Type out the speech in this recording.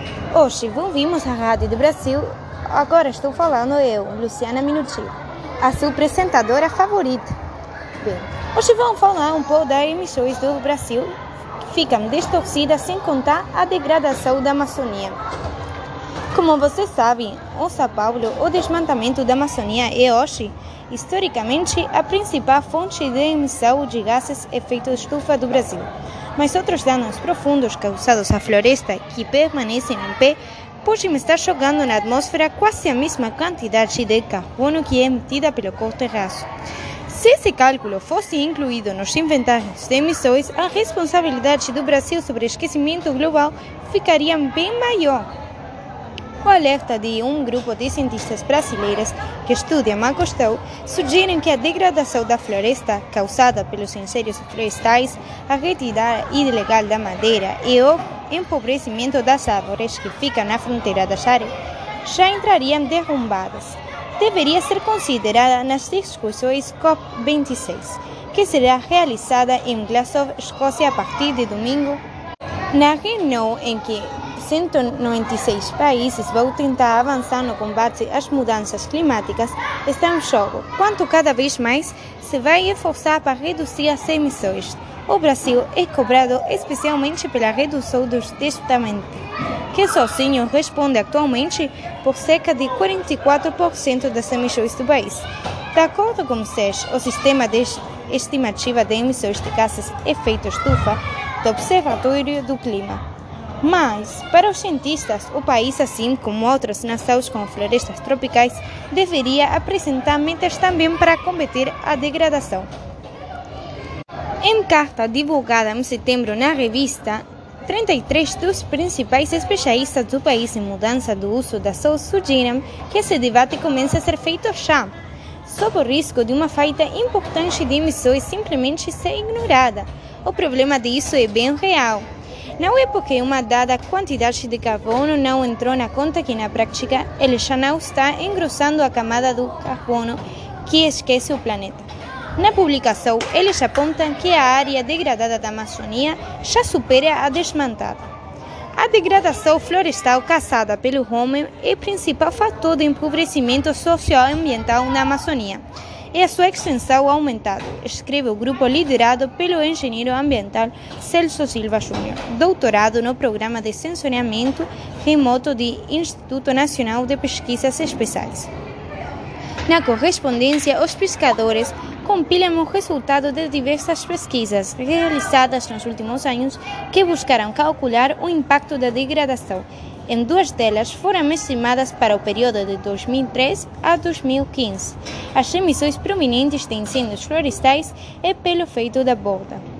Hoje ouvimos a Rádio do Brasil. Agora estou falando eu, Luciana Minuti, a sua apresentadora favorita. Bem, hoje vamos falar um pouco das emissões do Brasil que ficam distorcidas sem contar a degradação da Amazônia. Como vocês sabem, em São Paulo, o desmatamento da Amazônia é hoje, historicamente, a principal fonte de emissão de gases efeito estufa do Brasil. Mas outros danos profundos causados à floresta que permanecem em pé podem estar jogando na atmosfera quase a mesma quantidade de carbono que é emitida pelo corte raso. Se esse cálculo fosse incluído nos inventários de emissões, a responsabilidade do Brasil sobre o aquecimento global ficaria bem maior. O alerta de um grupo de cientistas brasileiros que estudam a questão sugere que a degradação da floresta causada pelos incêndios florestais, a retirada ilegal da madeira e o empobrecimento das árvores que ficam na fronteira das áreas já entrariam derrubadas. Deveria ser considerada nas discussões COP26, que será realizada em Glasgow, Escócia, a partir de domingo, na reunião em que 196 países vão tentar avançar no combate às mudanças climáticas. Está em jogo quanto cada vez mais se vai esforçar para reduzir as emissões. O Brasil é cobrado especialmente pela redução dos desmatamento, que sozinho responde atualmente por cerca de 44% das emissões do país. De acordo com o SES, o Sistema de Estimativa de Emissões de Gases Efeito Estufa do Observatório do Clima. Mas, para os cientistas, o país, assim como outras nações com florestas tropicais, deveria apresentar metas também para combater a degradação. Em carta divulgada em setembro na revista, 33 dos principais especialistas do país em mudança do uso da saúde sugerem que esse debate comece a ser feito já, sob o risco de uma falta importante de emissões simplesmente ser ignorada. O problema disso é bem real. Não é porque uma dada quantidade de carbono não entrou na conta que, na prática, ele já não está engrossando a camada do carbono que esquece o planeta. Na publicação, eles apontam que a área degradada da Amazônia já supera a desmatada. A degradação florestal causada pelo homem é o principal fator de empobrecimento socioambiental na Amazônia. E a sua extensão aumentada, escreve o grupo liderado pelo engenheiro ambiental Celso Silva Júnior, doutorado no Programa de Sensoriamento Remoto do Instituto Nacional de Pesquisas Espaciais. Na correspondência, os pesquisadores compilam o resultado de diversas pesquisas realizadas nos últimos anos que buscaram calcular o impacto da degradação. Em duas delas foram estimadas para o período de 2003 a 2015. As emissões prominentes de incêndios florestais e pelo efeito da borda.